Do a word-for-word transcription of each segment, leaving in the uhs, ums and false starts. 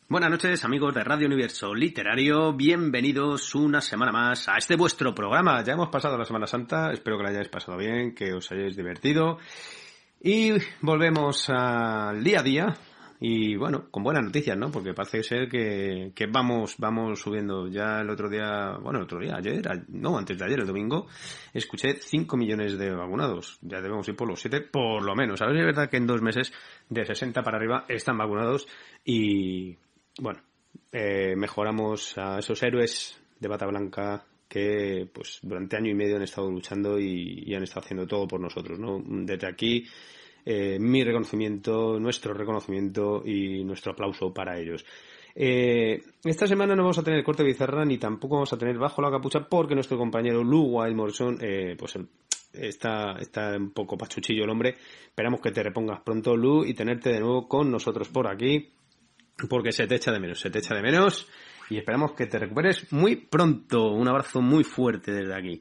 Buenas noches, amigos de Radio Universo Literario, bienvenidos una semana más a este vuestro programa. Ya hemos pasado la Semana Santa, espero que la hayáis pasado bien, que os hayáis divertido y volvemos al día a día y bueno, con buenas noticias, ¿no? Porque parece ser que, que vamos vamos subiendo. Ya el otro día, bueno, el otro día, ayer, no, antes de ayer, el domingo, escuché cinco millones de vacunados. Ya debemos ir por los siete, por lo menos. A ver si es verdad que en dos meses de sesenta para arriba están vacunados y... Bueno, eh, mejoramos a esos héroes de bata blanca que pues durante año y medio han estado luchando y, y han estado haciendo todo por nosotros, ¿no? Desde aquí, eh, mi reconocimiento, nuestro reconocimiento y nuestro aplauso para ellos. Eh, esta semana no vamos a tener corte bizarra ni tampoco vamos a tener bajo la capucha porque nuestro compañero Lu Wild Morrison, eh, pues el, está, está un poco pachuchillo el hombre. Esperamos que te repongas pronto, Lu, y tenerte de nuevo con nosotros por aquí. Porque se te echa de menos, se te echa de menos y esperamos que te recuperes muy pronto. Un abrazo muy fuerte desde aquí.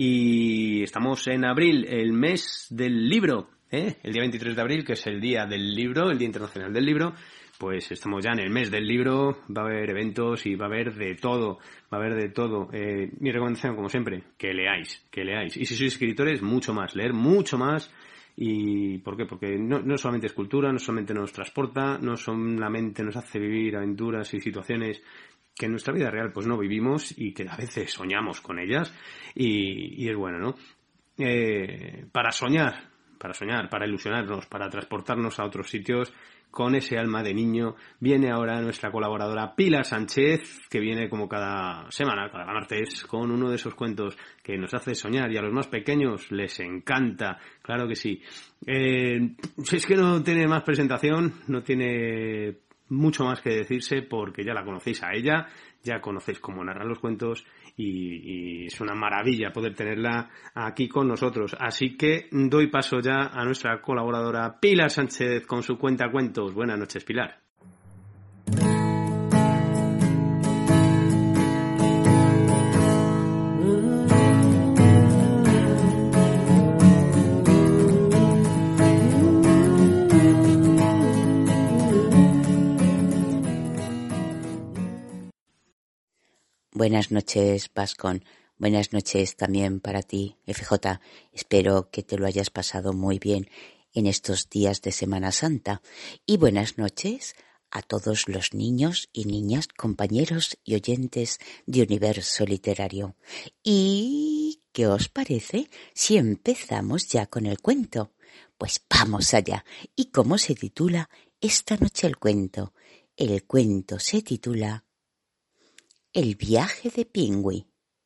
Y estamos en abril, el mes del libro, ¿eh? El día veintitrés de abril, que es el día del libro, el Día Internacional del Libro. Pues estamos ya en el mes del libro, va a haber eventos y va a haber de todo, va a haber de todo. Eh, mi recomendación, como siempre, que leáis, que leáis. Y si sois escritores, mucho más, leer mucho más. ¿Y por qué? Porque no, no solamente es cultura, no solamente nos transporta, no solamente nos hace vivir aventuras y situaciones que en nuestra vida real pues no vivimos y que a veces soñamos con ellas y, y es bueno, ¿no? Eh, para soñar, para soñar, para ilusionarnos, para transportarnos a otros sitios con ese alma de niño, viene ahora nuestra colaboradora Pilar Sánchez, que viene como cada semana, cada martes, con uno de esos cuentos que nos hace soñar y a los más pequeños les encanta, claro que sí. Eh, es que no tiene más presentación, no tiene mucho más que decirse porque ya la conocéis a ella, ya conocéis cómo narrar los cuentos y, y es una maravilla poder tenerla aquí con nosotros. Así que doy paso ya a nuestra colaboradora Pilar Sánchez con su cuenta cuentos. Buenas noches, Pilar. Buenas noches, Pascon. Buenas noches también para ti, F J. Espero que te lo hayas pasado muy bien en estos días de Semana Santa. Y buenas noches a todos los niños y niñas, compañeros y oyentes de Universo Literario. ¿Y qué os parece si empezamos ya con el cuento? Pues vamos allá. ¿Y cómo se titula esta noche el cuento? El cuento se titula El viaje de Pingüi.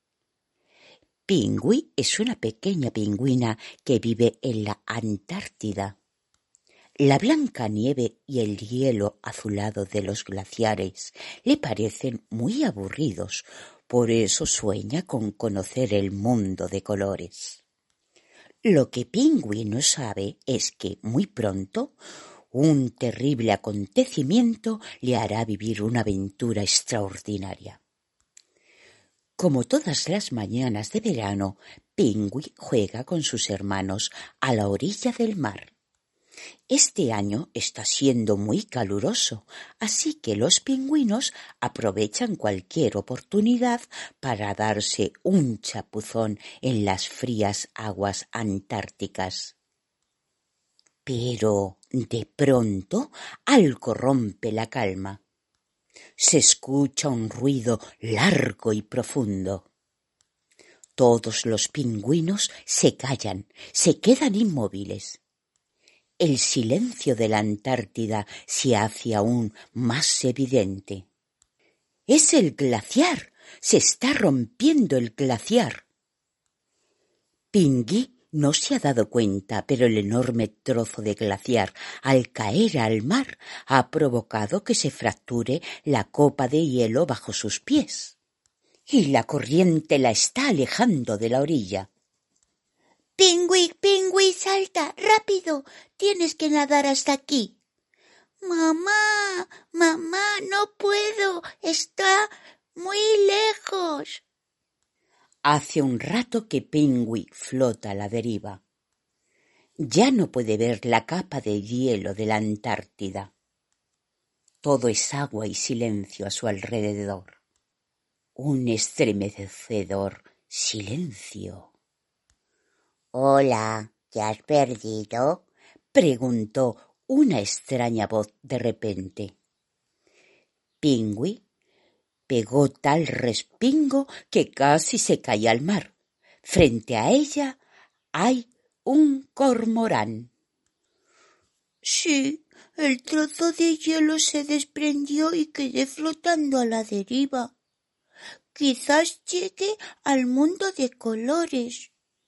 Pingüi es una pequeña pingüina que vive en la Antártida. La blanca nieve y el hielo azulado de los glaciares le parecen muy aburridos, por eso sueña con conocer el mundo de colores. Lo que Pingüi no sabe es que muy pronto un terrible acontecimiento le hará vivir una aventura extraordinaria. Como todas las mañanas de verano, Pingüi juega con sus hermanos a la orilla del mar. Este año está siendo muy caluroso, así que los pingüinos aprovechan cualquier oportunidad para darse un chapuzón en las frías aguas antárticas. Pero, de pronto, algo rompe la calma. Se escucha un ruido largo y profundo. Todos los pingüinos se callan, se quedan inmóviles. El silencio de la Antártida se hace aún más evidente. ¡Es el glaciar! ¡Se está rompiendo el glaciar! Pingüi no se ha dado cuenta, pero el enorme trozo de glaciar, al caer al mar, ha provocado que se fracture la copa de hielo bajo sus pies. Y la corriente la está alejando de la orilla. Pingüi, Pingüi, salta, rápido, tienes que nadar hasta aquí. Mamá, mamá, no puedo, está muy lejos. Hace un rato que Pingüi flota a la deriva. Ya no puede ver la capa de hielo de la Antártida. Todo es agua y silencio a su alrededor. Un estremecedor silencio. Hola, ¿te has perdido? Preguntó una extraña voz de repente. Pingüi pegó tal respingo que casi se caía al mar. Frente a ella hay un cormorán. Sí, el trozo de hielo se desprendió y quedé flotando a la deriva. Quizás llegue al mundo de colores.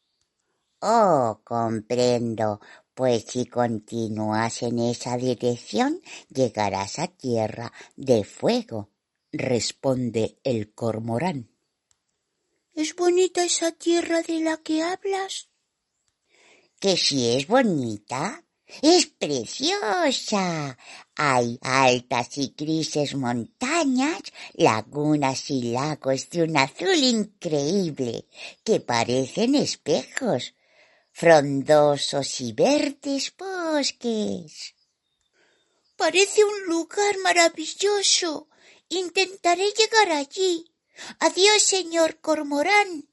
Oh, comprendo. Pues si continúas en esa dirección, llegarás a tierra de fuego, responde el cormorán. ¿Es bonita esa tierra de la que hablas? Que si es bonita, es preciosa. Hay altas y grises montañas, lagunas y lagos de un azul increíble que parecen espejos, frondosos y verdes bosques. Parece un lugar maravilloso. Intentaré llegar allí. Adiós, señor cormorán.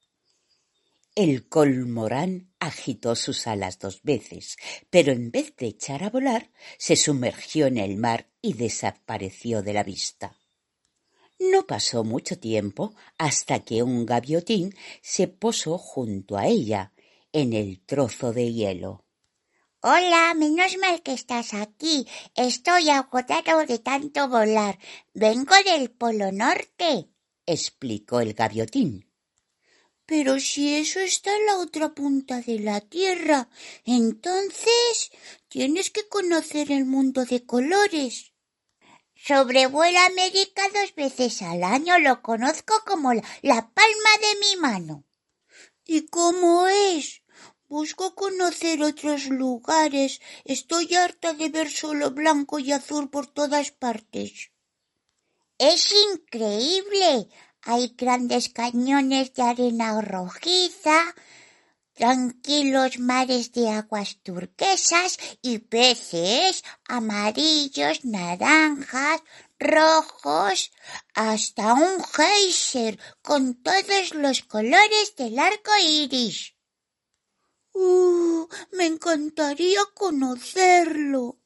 El cormorán agitó sus alas dos veces, pero en vez de echar a volar, se sumergió en el mar y desapareció de la vista. No pasó mucho tiempo hasta que un gaviotín se posó junto a ella, en el trozo de hielo. Hola, menos mal que estás aquí. Estoy agotado de tanto volar. Vengo del Polo Norte, explicó el gaviotín. Pero si eso está en la otra punta de la tierra, entonces tienes que conocer el mundo de colores. Sobrevuelo América dos veces al año. Lo conozco como la, la palma de mi mano. ¿Y cómo es? Busco conocer otros lugares. Estoy harta de ver solo blanco y azul por todas partes. Es increíble. Hay grandes cañones de arena rojiza, tranquilos mares de aguas turquesas y peces amarillos, naranjas, rojos, hasta un geyser con todos los colores del arco iris. ¡Uh! Me encantaría conocerlo.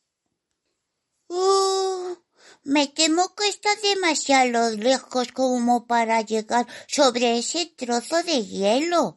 ¡Uh! Me temo que está demasiado lejos como para llegar sobre ese trozo de hielo.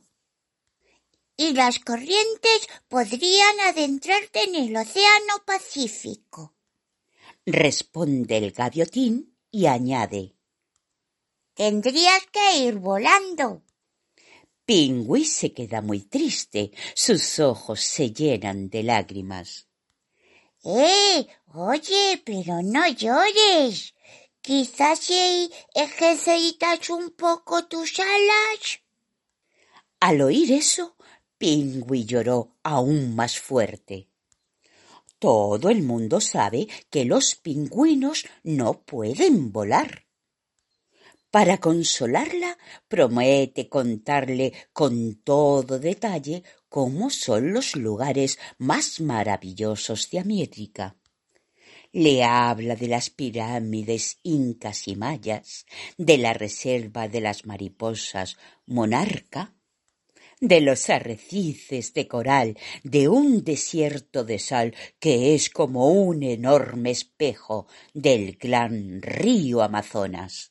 Y las corrientes podrían adentrarte en el Océano Pacífico. Responde el gaviotín y añade. Tendrías que ir volando. Pingüi se queda muy triste. Sus ojos se llenan de lágrimas. ¡Eh! Oye, pero no llores. Quizás si ejercitas un poco tus alas. Al oír eso, Pingüi lloró aún más fuerte. Todo el mundo sabe que los pingüinos no pueden volar. Para consolarla, promete contarle con todo detalle cómo son los lugares más maravillosos de América. Le habla de las pirámides incas y mayas, de la reserva de las mariposas monarca, de los arrecifes de coral, de un desierto de sal que es como un enorme espejo del gran río Amazonas.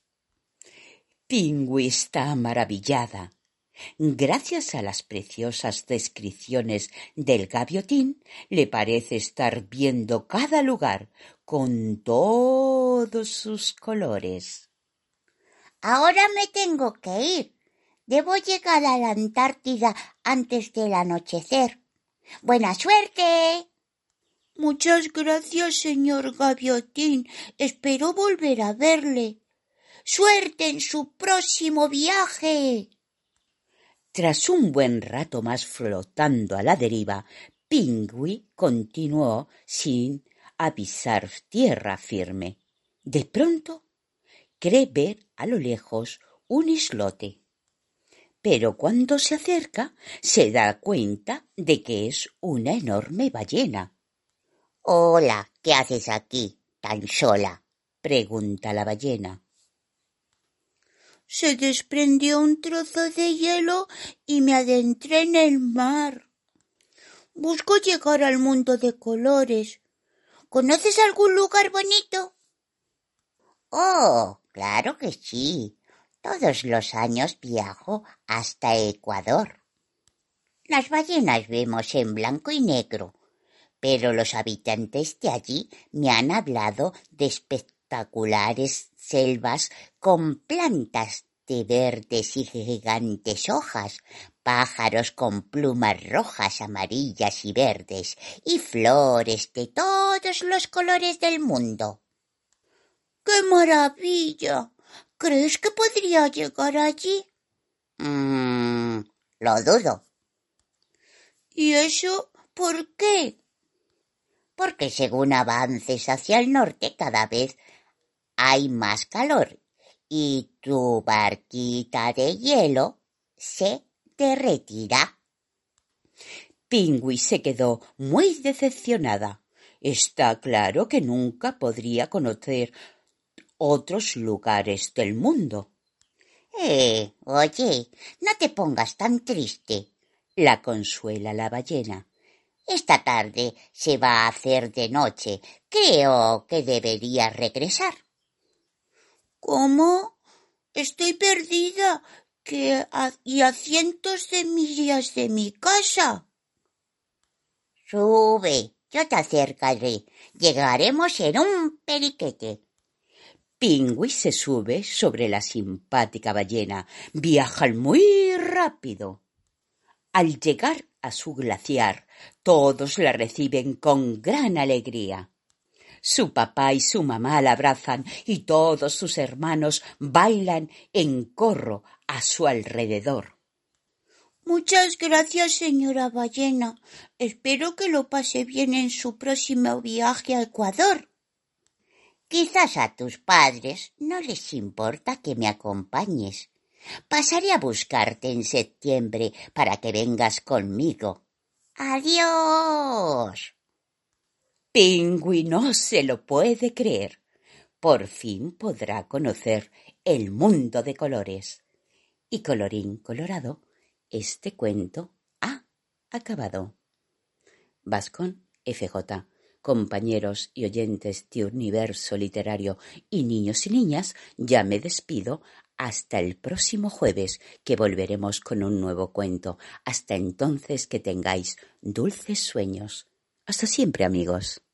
Pingüi está maravillada. Gracias a las preciosas descripciones del gaviotín, le parece estar viendo cada lugar con todos sus colores. Ahora me tengo que ir. Debo llegar a la Antártida antes del anochecer. ¡Buena suerte! Muchas gracias, señor gaviotín. Espero volver a verle. ¡Suerte en su próximo viaje! Tras un buen rato más flotando a la deriva, Pingüi continuó sin avisar tierra firme. De pronto, cree ver a lo lejos un islote. Pero cuando se acerca, se da cuenta de que es una enorme ballena. Hola, ¿qué haces aquí, tan sola? pregunta la ballena. Se desprendió un trozo de hielo y me adentré en el mar. Busco llegar al mundo de colores. ¿Conoces algún lugar bonito? Oh, claro que sí. Todos los años viajo hasta Ecuador. Las ballenas vemos en blanco y negro, pero los habitantes de allí me han hablado de espectaculares selvas con plantas de verdes y gigantes hojas, pájaros con plumas rojas, amarillas y verdes, y flores de todos los colores del mundo. ¡Qué maravilla! ¿Crees que podría llegar allí? Mm, lo dudo. ¿Y eso por qué? Porque según avances hacia el norte cada vez hay más calor y tu barquita de hielo se derretirá. Pingüi se quedó muy decepcionada. Está claro que nunca podría conocer otros lugares del mundo. Eh, oye, no te pongas tan triste, la consuela la ballena. Esta tarde se va a hacer de noche. Creo que deberías regresar. ¿Cómo? Estoy perdida que a, y a cientos de millas de mi casa. Sube, yo te acercaré. Llegaremos en un periquete. Pingüi se sube sobre la simpática ballena. Viajan muy rápido. Al llegar a su glaciar, todos la reciben con gran alegría. Su papá y su mamá la abrazan y todos sus hermanos bailan en corro a su alrededor. Muchas gracias, señora ballena. Espero que lo pase bien en su próximo viaje a Ecuador. Quizás a tus padres no les importa que me acompañes. Pasaré a buscarte en septiembre para que vengas conmigo. ¡Adiós! Pingüi no se lo puede creer. Por fin podrá conocer el mundo de colores. Y colorín colorado, este cuento ha acabado. Vascón F J, compañeros y oyentes de Universo Literario y niños y niñas, ya me despido hasta el próximo jueves, que volveremos con un nuevo cuento. Hasta entonces, que tengáis dulces sueños. Hasta siempre, amigos.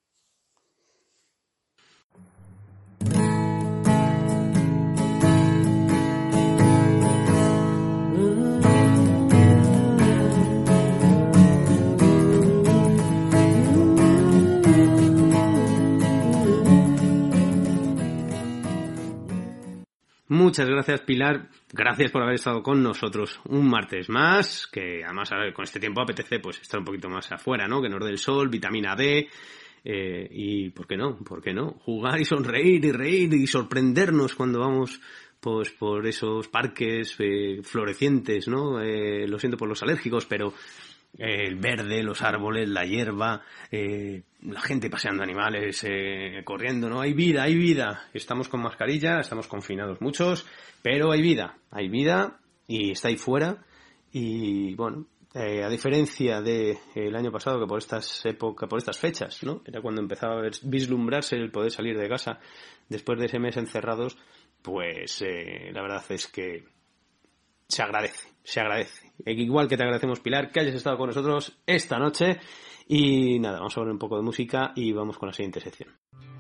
Muchas gracias, Pilar. Gracias por haber estado con nosotros un martes más, que además a ver, con este tiempo apetece pues estar un poquito más afuera, ¿no? Que nos dé el sol, vitamina D, eh, y ¿por qué no? ¿Por qué no? Jugar y sonreír y reír y sorprendernos cuando vamos pues por esos parques eh, florecientes, ¿no? Eh, lo siento por los alérgicos, pero eh, el verde, los árboles, la hierba, eh, la gente paseando animales, eh, corriendo, ¿no? Hay vida, hay vida. Estamos con mascarilla, estamos confinados muchos, pero hay vida, hay vida y está ahí fuera. Y bueno, eh, a diferencia de el año pasado, que por estas épocas, por estas fechas, ¿no? Era cuando empezaba a vislumbrarse el poder salir de casa después de ese mes encerrados, pues eh, la verdad es que se agradece, se agradece. Igual que te agradecemos, Pilar, que hayas estado con nosotros esta noche. Y nada, vamos a ver un poco de música y vamos con la siguiente sección.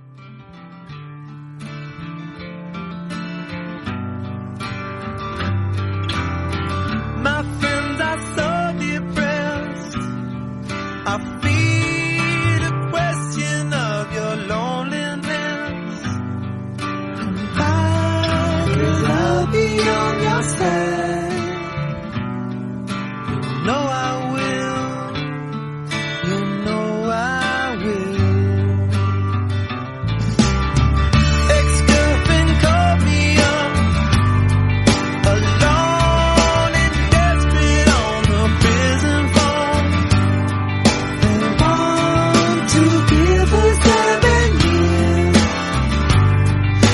My friends are so depressed. I feel a question of your loneliness. Cause I'll be on your side. No, I will. You know I will. Ex-girlfriend called me up, alone and desperate on the prison phone. They want to give her seven years.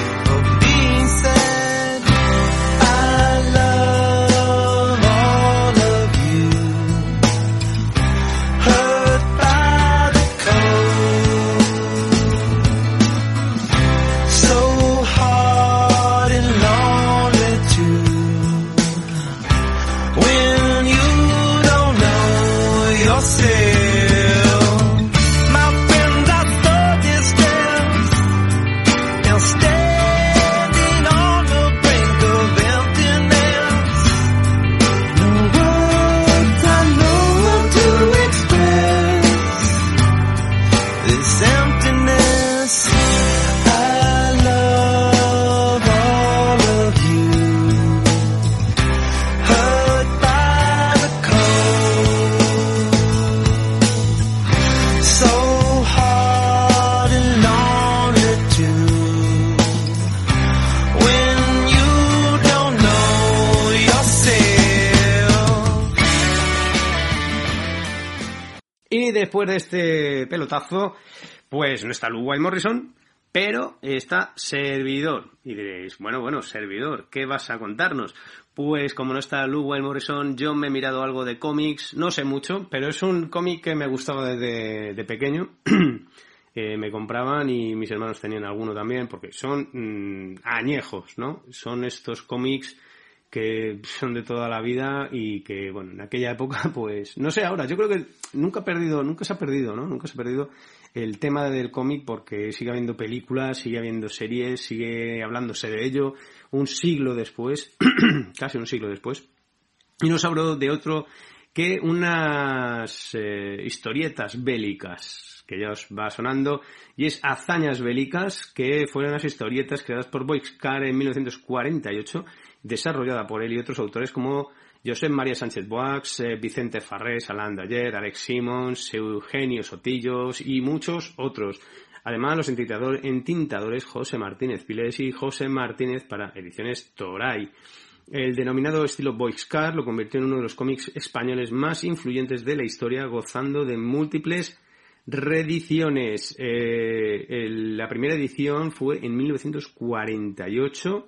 después de este pelotazo, pues no está Lou White Morrison, pero está servidor. Y diréis, bueno, bueno, servidor, ¿qué vas a contarnos? Pues como no está Lou White Morrison, yo me he mirado algo de cómics, no sé mucho, pero es un cómic que me gustaba desde de pequeño. eh, me compraban y mis hermanos tenían alguno también, porque son mmm, añejos, ¿no? Son estos cómics que son de toda la vida y que, bueno, en aquella época, pues, no sé ahora, yo creo que nunca ha perdido, nunca se ha perdido, ¿no? Nunca se ha perdido el tema del cómic porque sigue habiendo películas, sigue habiendo series, sigue hablándose de ello un siglo después, casi un siglo después. Y nos habló de otro que unas eh, historietas bélicas, que ya os va sonando, y es Hazañas Bélicas, que fueron las historietas creadas por Boixcar en mil novecientos cuarenta y ocho, desarrollada por él y otros autores como Josep María Sánchez Boix, eh, Vicente Farrés, Alain Dayer, Alex Simmons, Eugenio Sotillos y muchos otros. Además, los entintador, entintadores José Martínez Pilés y José Martínez para Ediciones Toray. El denominado estilo Boixcar lo convirtió en uno de los cómics españoles más influyentes de la historia, gozando de múltiples reediciones. Eh, el, la primera edición fue en mil novecientos cuarenta y ocho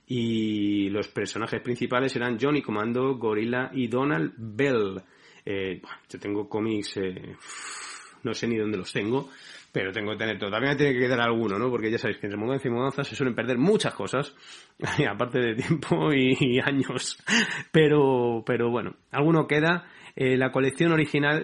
y los personajes principales eran Johnny Comando, Gorilla y Donald Bell. Eh, bueno, yo tengo cómics, eh, no sé ni dónde los tengo, pero tengo que tener todo. También me tiene que quedar alguno, ¿no? Porque ya sabéis que entre mudanza y mudanza se suelen perder muchas cosas, aparte de tiempo y, y años. Pero, pero bueno, alguno queda. Eh, la colección original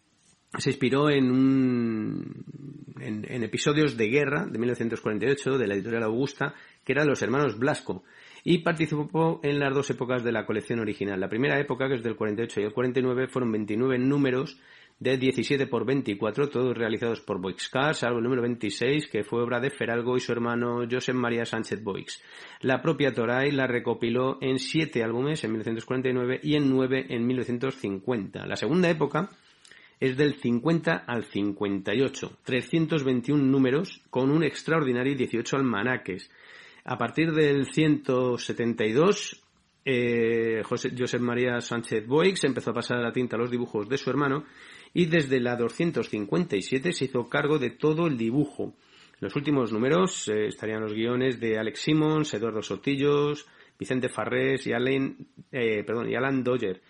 se inspiró en, un, en, en episodios de guerra de mil novecientos cuarenta y ocho de la editorial Augusta, que eran los hermanos Blasco, y participó en las dos épocas de la colección original. La primera época, que es del cuarenta y ocho y el cuarenta y nueve, fueron veintinueve números de diecisiete por veinticuatro, todos realizados por Boixcar, salvo el número veintiséis, que fue obra de Feralgo y su hermano Josep María Sánchez Boix. La propia Toray la recopiló en siete álbumes en mil novecientos cuarenta y nueve y en nueve en mil novecientos cincuenta. La segunda época es del cincuenta al cincuenta y ocho, trescientos veintiún números con un extraordinario dieciocho almanaques. A partir del ciento setenta y dos, eh, José, Josep María Sánchez Boix empezó a pasar la tinta a los dibujos de su hermano y desde la doscientos cincuenta y siete se hizo cargo de todo el dibujo. Los últimos números eh, estarían los guiones de Alex Simmons, Eduardo Sotillos, Vicente Farrés y Alain, eh, perdón, y Alain Dayer.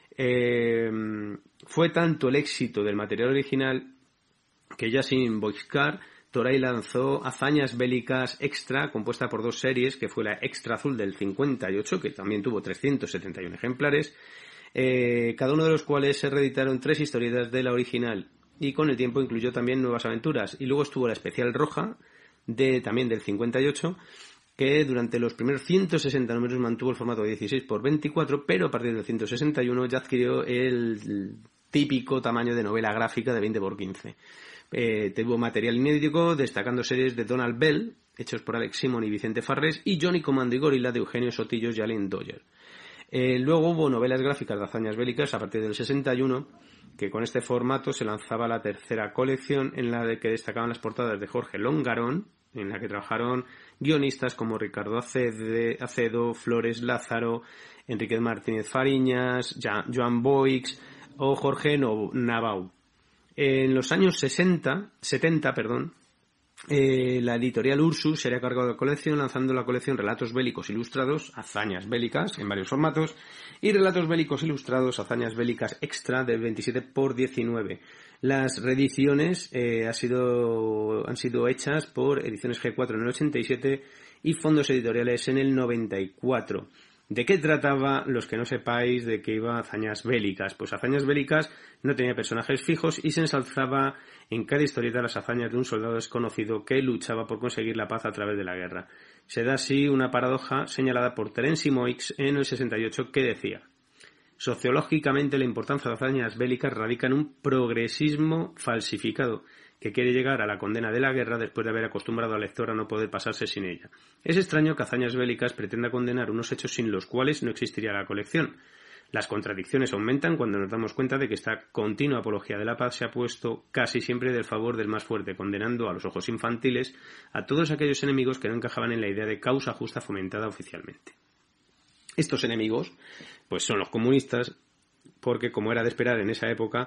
Eh, fue tanto el éxito del material original que ya sin Boixcar, Toray lanzó Hazañas Bélicas Extra, compuesta por dos series, que fue la Extra Azul del cincuenta y ocho, que también tuvo trescientos setenta y uno ejemplares, eh, cada uno de los cuales se reeditaron tres historietas de la original, y con el tiempo incluyó también nuevas aventuras. Y luego estuvo la especial roja, de también del cincuenta y ocho, que durante los primeros ciento sesenta números mantuvo el formato de dieciséis por veinticuatro, pero a partir del ciento sesenta y uno ya adquirió el típico tamaño de novela gráfica de veinte por quince. Eh, tuvo material inédito, destacando series de Donald Bell, hechos por Alex Simmons y Vicente Farrés, y Johnny Comando y Gorilla de Eugenio Sotillos y Alain Dayer. Eh, luego hubo novelas gráficas de Hazañas Bélicas a partir del sesenta y uno, que con este formato se lanzaba la tercera colección, en la de que destacaban las portadas de Jorge Longarón, en la que trabajaron guionistas como Ricardo Acedo, Flores Lázaro, Enrique Martínez Fariñas, Joan Boix o Jorge Navau. En los años sesenta, setenta, perdón, eh, la editorial Ursus se haría cargo de la colección, lanzando la colección Relatos Bélicos Ilustrados, Hazañas Bélicas, en varios formatos, y Relatos Bélicos Ilustrados, Hazañas Bélicas Extra, de veintisiete por diecinueve. Las reediciones eh, ha sido, han sido hechas por Ediciones G cuatro en el ochenta y siete y Fondos Editoriales en el noventa y cuatro. ¿De qué trataba? Los que no sepáis de qué iba Hazañas Bélicas. Pues Hazañas Bélicas no tenía personajes fijos y se ensalzaba en cada historieta las hazañas de un soldado desconocido que luchaba por conseguir la paz a través de la guerra. Se da así una paradoja señalada por Terence Moix en el sesenta y ocho, que decía: sociológicamente la importancia de hazañas bélicas radica en un progresismo falsificado que quiere llegar a la condena de la guerra después de haber acostumbrado al lector a no poder pasarse sin ella. Es extraño que Hazañas Bélicas pretenda condenar unos hechos sin los cuales no existiría la colección. Las contradicciones aumentan cuando nos damos cuenta de que esta continua apología de la paz se ha puesto casi siempre del favor del más fuerte, condenando a los ojos infantiles a todos aquellos enemigos que no encajaban en la idea de causa justa fomentada oficialmente. Estos enemigos, pues son los comunistas, porque, como era de esperar en esa época,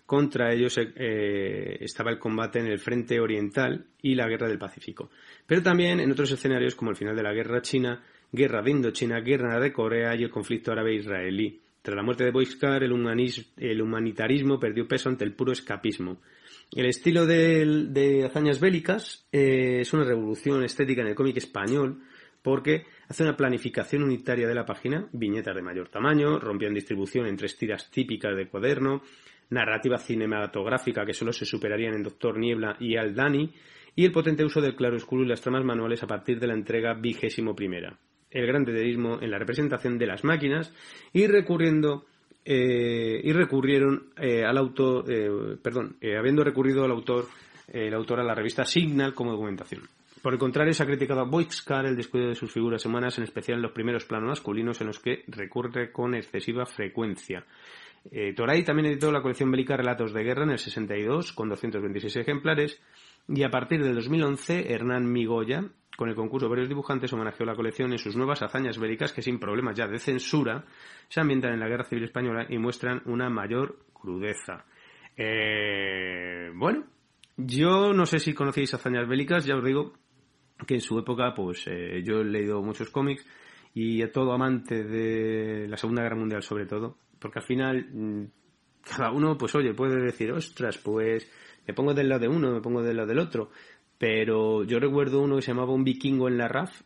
Contra ellos eh, estaba el combate en el frente oriental y la guerra del Pacífico. Pero también en otros escenarios como el final de la guerra china, guerra de Indochina, guerra de Corea y el conflicto árabe-israelí. Tras la muerte de Boixcar, el, humanis- el humanitarismo perdió peso ante el puro escapismo. El estilo de, de hazañas bélicas eh, es una revolución estética en el cómic español porque hace una planificación unitaria de la página, viñetas de mayor tamaño, rompiendo distribución en tres tiras típicas de cuaderno, narrativa cinematográfica que solo se superarían en Doctor Niebla y Al Dani, y el potente uso del claroscuro y las tramas manuales a partir de la entrega vigésimo primera. El gran detallismo en la representación de las máquinas y recurriendo eh, y recurrieron eh, al autor, eh, perdón, eh, habiendo recurrido al autor, eh, el autor a la revista Signal como documentación. Por el contrario, se ha criticado a Boixcar el descuido de sus figuras humanas, en especial en los primeros planos masculinos en los que recurre con excesiva frecuencia. Eh, Toray también editó la colección bélica Relatos de Guerra en el sesenta y dos, con doscientos veintiséis ejemplares, y a partir del dos mil once, Hernán Migoya, con el concurso de varios dibujantes, homenajeó la colección en sus nuevas hazañas bélicas que, sin problemas ya de censura, se ambientan en la Guerra Civil Española y muestran una mayor crudeza. Eh, bueno, yo no sé si conocéis hazañas bélicas, ya os digo que en su época pues eh, yo he leído muchos cómics y a todo amante de la Segunda Guerra Mundial sobre todo, porque al final cada uno, pues oye, puede decir, ostras, pues me pongo del lado de uno, me pongo del lado del otro, pero yo recuerdo uno que se llamaba Un vikingo en la R A F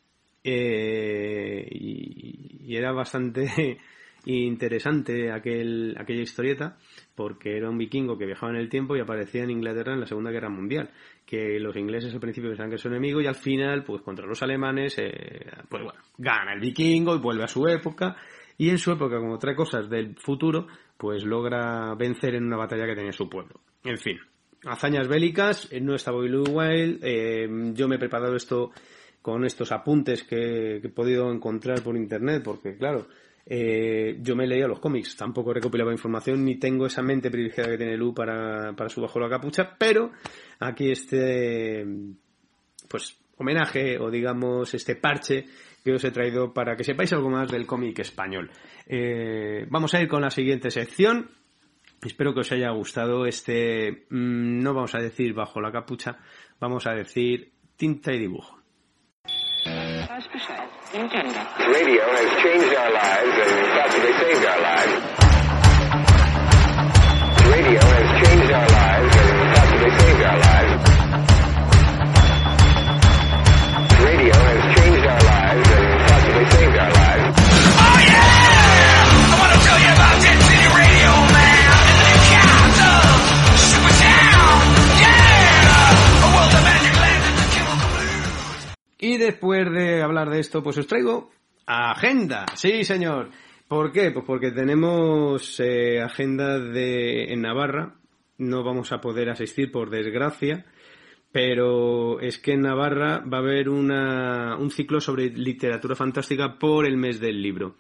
eh, y, y era bastante interesante aquel, aquella historieta, porque era un vikingo que viajaba en el tiempo y aparecía en Inglaterra en la Segunda Guerra Mundial, que los ingleses al principio pensaban que es su enemigo y al final, pues contra los alemanes, eh, pues bueno, gana el vikingo y vuelve a su época. Y en su época, como trae cosas del futuro, pues logra vencer en una batalla que tenía su pueblo. En fin, hazañas bélicas, no está Bobby Blue Whale, eh, yo me he preparado esto con estos apuntes que, que he podido encontrar por internet, porque claro, eh, yo me leía los cómics, tampoco recopilaba información, ni tengo esa mente privilegiada que tiene Lu para, para su bajo la capucha, pero aquí este, pues, homenaje, o digamos, este parche que os he traído para que sepáis algo más del cómic español. Eh, vamos a ir con la siguiente sección. Espero que os haya gustado este, mmm, no vamos a decir bajo la capucha, vamos a decir tinta y dibujo. Radio has changed our lives and possibly saved our lives. Radio has changed our lives and possibly saved our lives. Radio has changed our lives and possibly saved our lives. Oh yeah! I want to tell you about Dead City Radio, man. In the new castle, super town, yeah! A world of magic land in the chemical blues. Y después de hablar de esto, pues os traigo agenda. Sí, señor. ¿Por qué? Pues porque tenemos eh, agenda de en Navarra. No vamos a poder asistir, por desgracia. Pero es que en Navarra va a haber una, un ciclo sobre literatura fantástica por el mes del libro.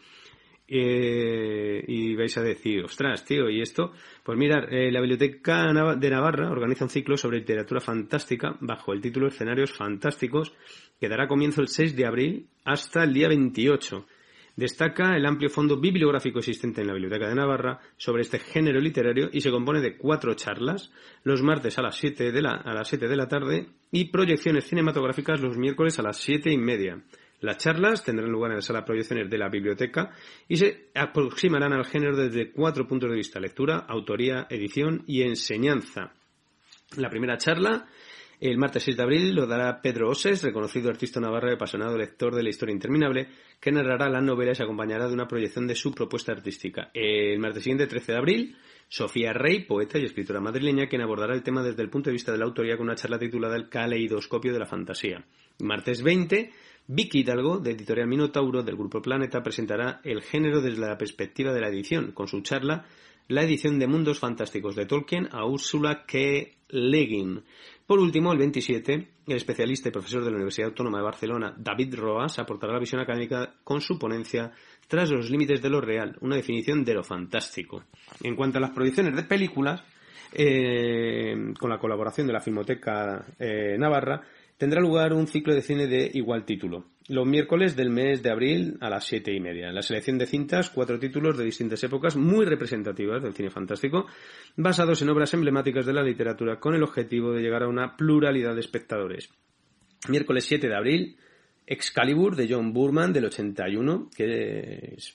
Eh, y vais a decir, ostras, tío, ¿y esto? Pues mirad, eh, la Biblioteca de Navarra organiza un ciclo sobre literatura fantástica bajo el título Escenarios Fantásticos, que dará comienzo el seis de abril hasta el día veintiocho. Destaca el amplio fondo bibliográfico existente en la Biblioteca de Navarra sobre este género literario y se compone de cuatro charlas, los martes a las siete de la, a las siete de la tarde y proyecciones cinematográficas los miércoles a las siete y media. Las charlas tendrán lugar en la sala de proyecciones de la biblioteca y se aproximarán al género desde cuatro puntos de vista: lectura, autoría, edición y enseñanza. La primera charla, el martes seis de abril, lo dará Pedro Oses, reconocido artista navarro y apasionado lector de la historia interminable, que narrará la novela y se acompañará de una proyección de su propuesta artística. El martes siguiente, trece de abril, Sofía Rey, poeta y escritora madrileña, quien abordará el tema desde el punto de vista de la autoría con una charla titulada El caleidoscopio de la fantasía. Martes veinte, Vicky Hidalgo, de Editorial Minotauro, del Grupo Planeta, presentará el género desde la perspectiva de la edición, con su charla La edición de Mundos Fantásticos de Tolkien a Úrsula K. Le Guin. Por último, el veintisiete, el especialista y profesor de la Universidad Autónoma de Barcelona, David Roas, aportará la visión académica con su ponencia Tras los límites de lo real, una definición de lo fantástico. En cuanto a las proyecciones de películas, eh, con la colaboración de la Filmoteca eh, Navarra, tendrá lugar un ciclo de cine de igual título. Los miércoles del mes de abril a las siete y media. En la selección de cintas, cuatro títulos de distintas épocas muy representativas del cine fantástico, basados en obras emblemáticas de la literatura con el objetivo de llegar a una pluralidad de espectadores. Miércoles siete de abril, Excalibur de John Boorman del ochenta y uno, que es...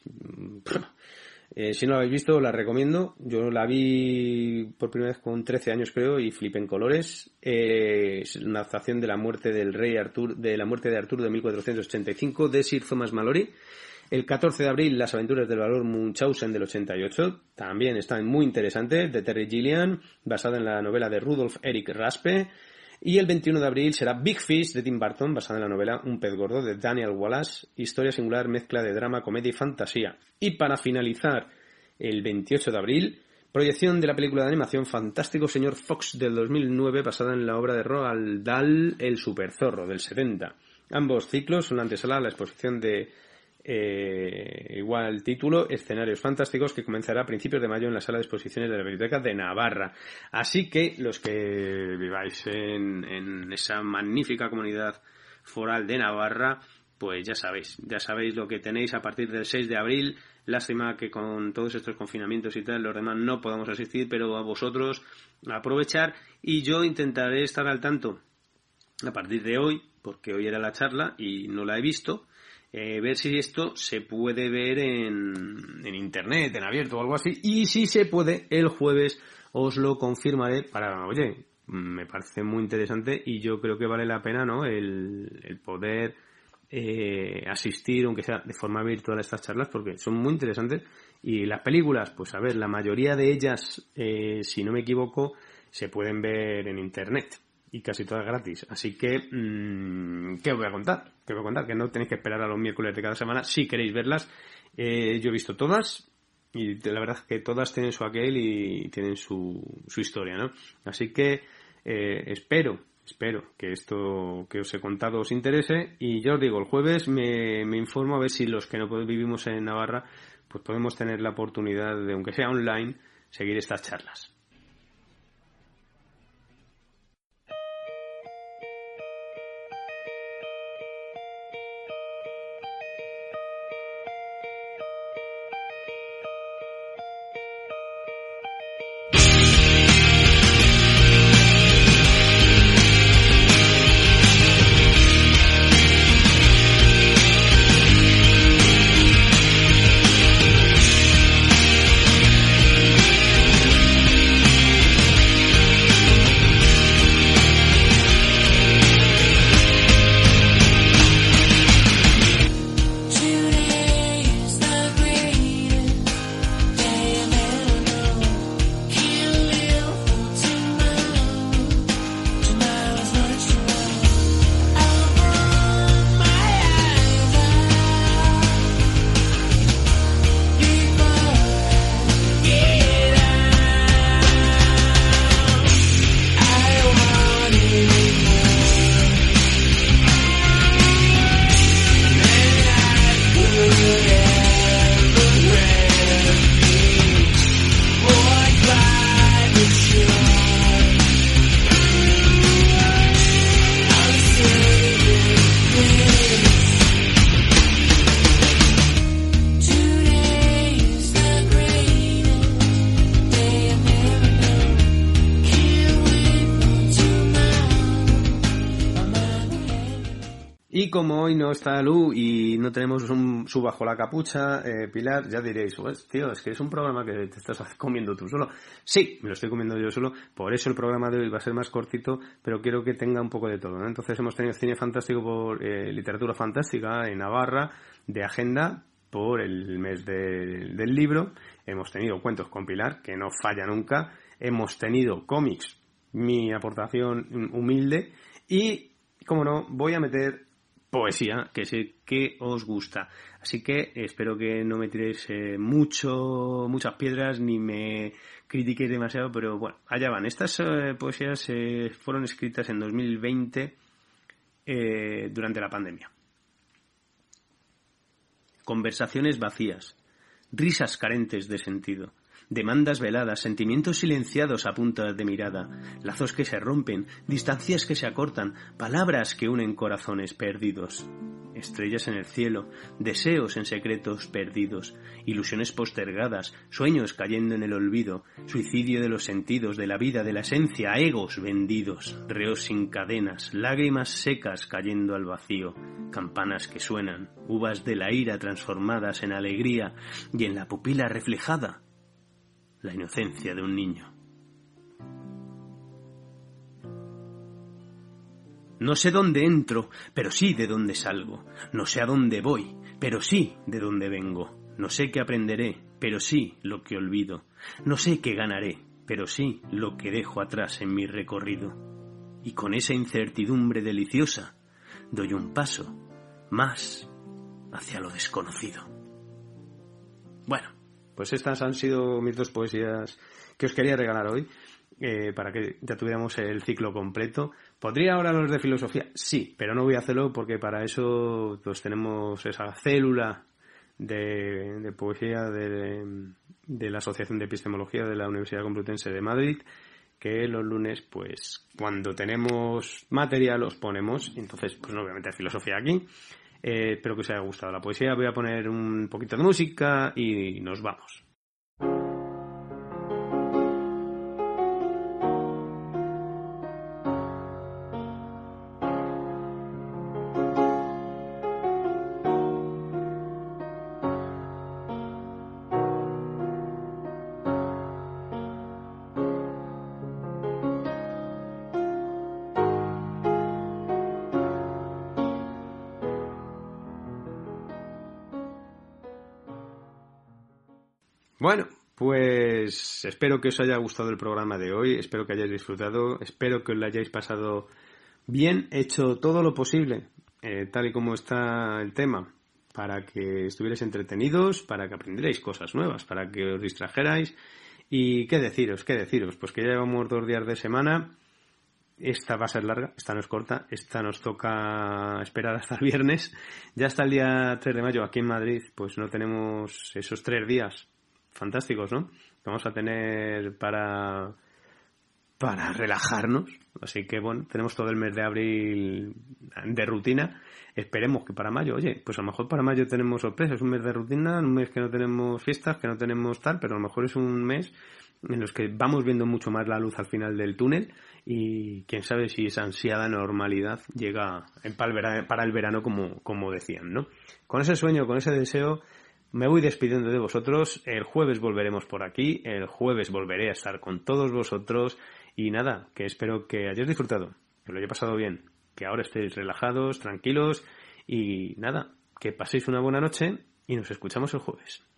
Eh, si no la habéis visto, la recomiendo. Yo la vi por primera vez con trece años, creo, y flipé en colores. Eh, es una adaptación de la muerte del rey Artur, de la muerte de Arturo de mil cuatrocientos ochenta y cinco, de Sir Thomas Malory. El catorce de abril, Las aventuras del Baron Munchausen del ochenta y ocho. También está muy interesante, de Terry Gilliam, basada en la novela de Rudolf Erich Raspe. Y el veintiuno de abril será Big Fish de Tim Burton, basada en la novela Un pez gordo de Daniel Wallace, historia singular, mezcla de drama, comedia y fantasía. Y para finalizar, el veintiocho de abril, proyección de la película de animación Fantástico Señor Fox del dos mil nueve, basada en la obra de Roald Dahl, El Superzorro, del setenta. Ambos ciclos son la antesala a la exposición de eh, igual título, Escenarios Fantásticos, que comenzará a principios de mayo en la sala de exposiciones de la Biblioteca de Navarra. Así que los que viváis en, en esa magnífica comunidad foral de Navarra, pues ya sabéis, ya sabéis lo que tenéis a partir del seis de abril. Lástima que con todos estos confinamientos y tal, los demás no podamos asistir, pero a vosotros aprovechar, y yo intentaré estar al tanto a partir de hoy, porque hoy era la charla y no la he visto. Eh, ver si esto se puede ver en, en internet, en abierto o algo así, y si se puede, el jueves os lo confirmaré para, oye, me parece muy interesante y yo creo que vale la pena, ¿no?, el, el poder eh, asistir, aunque sea de forma virtual, a estas charlas, porque son muy interesantes. Y las películas, pues a ver, la mayoría de ellas, eh, si no me equivoco, se pueden ver en internet. Y casi todas gratis. Así que, mmm, ¿qué os voy a contar? ¿Qué os voy a contar? Que no tenéis que esperar a los miércoles de cada semana si queréis verlas. Eh, yo he visto todas y la verdad es que todas tienen su aquel y tienen su, su historia, ¿no? Así que eh, espero, espero que esto que os he contado os interese, y ya os digo, el jueves me, me informo a ver si los que no vivimos en Navarra pues podemos tener la oportunidad de, aunque sea online, seguir estas charlas. Y como hoy no está Lu y no tenemos un su bajo la capucha, eh, Pilar, ya diréis, pues, tío, es que es un programa que te estás comiendo tú solo. Sí, me lo estoy comiendo yo solo, por eso el programa de hoy va a ser más cortito, pero quiero que tenga un poco de todo, ¿no? Entonces hemos tenido cine fantástico por eh, literatura fantástica en Navarra, de agenda, por el mes de, del libro. Hemos tenido cuentos con Pilar, que no falla nunca. Hemos tenido cómics, mi aportación humilde. Y, como no, voy a meter poesía, que sé que os gusta. Así que espero que no me tiréis eh, mucho, muchas piedras ni me critiquéis demasiado, pero bueno, allá van. Estas eh, poesías eh, fueron escritas en dos mil veinte eh, durante la pandemia. Conversaciones vacías, risas carentes de sentido, demandas veladas, sentimientos silenciados a punta de mirada, lazos que se rompen, distancias que se acortan, palabras que unen corazones perdidos. Estrellas en el cielo, deseos en secretos perdidos, ilusiones postergadas, sueños cayendo en el olvido, suicidio de los sentidos, de la vida, de la esencia, egos vendidos, reos sin cadenas, lágrimas secas cayendo al vacío, campanas que suenan, uvas de la ira transformadas en alegría y en la pupila reflejada la inocencia de un niño. No sé dónde entro, pero sí de dónde salgo. No sé a dónde voy, pero sí de dónde vengo. No sé qué aprenderé, pero sí lo que olvido. No sé qué ganaré, pero sí lo que dejo atrás en mi recorrido. Y con esa incertidumbre deliciosa, doy un paso más hacia lo desconocido. Bueno, pues estas han sido mis dos poesías que os quería regalar hoy. Eh, para que ya tuviéramos el ciclo completo. ¿Podría ahora los de filosofía? Sí, pero no voy a hacerlo porque para eso pues tenemos esa célula de, de poesía de, de la Asociación de Epistemología de la Universidad Complutense de Madrid, que los lunes, pues cuando tenemos material os ponemos, entonces pues no voy a meter filosofía aquí. Eh, espero que os haya gustado la poesía. Voy a poner un poquito de música y nos vamos. Bueno, pues espero que os haya gustado el programa de hoy, espero que hayáis disfrutado, espero que os lo hayáis pasado bien, he hecho todo lo posible, eh, tal y como está el tema, para que estuvierais entretenidos, para que aprendierais cosas nuevas, para que os distrajerais. Y qué deciros, qué deciros, pues que ya llevamos dos días de semana. Esta va a ser larga, esta no es corta, esta nos toca esperar hasta el viernes. Ya hasta el día tres de mayo aquí en Madrid, pues no tenemos esos tres días fantásticos, ¿no? Que vamos a tener para para relajarnos. Así que bueno, tenemos todo el mes de abril de rutina. Esperemos que para mayo, oye, pues a lo mejor para mayo tenemos sorpresas, un mes de rutina, un mes que no tenemos fiestas, que no tenemos tal, pero a lo mejor es un mes en los que vamos viendo mucho más la luz al final del túnel y quién sabe si esa ansiada normalidad llega para el verano, para el verano como, como decían, ¿no? Con ese sueño, con ese deseo, me voy despidiendo de vosotros. El jueves volveremos por aquí, el jueves volveré a estar con todos vosotros y nada, que espero que hayáis disfrutado, que lo hayáis pasado bien, que ahora estéis relajados, tranquilos y nada, que paséis una buena noche y nos escuchamos el jueves.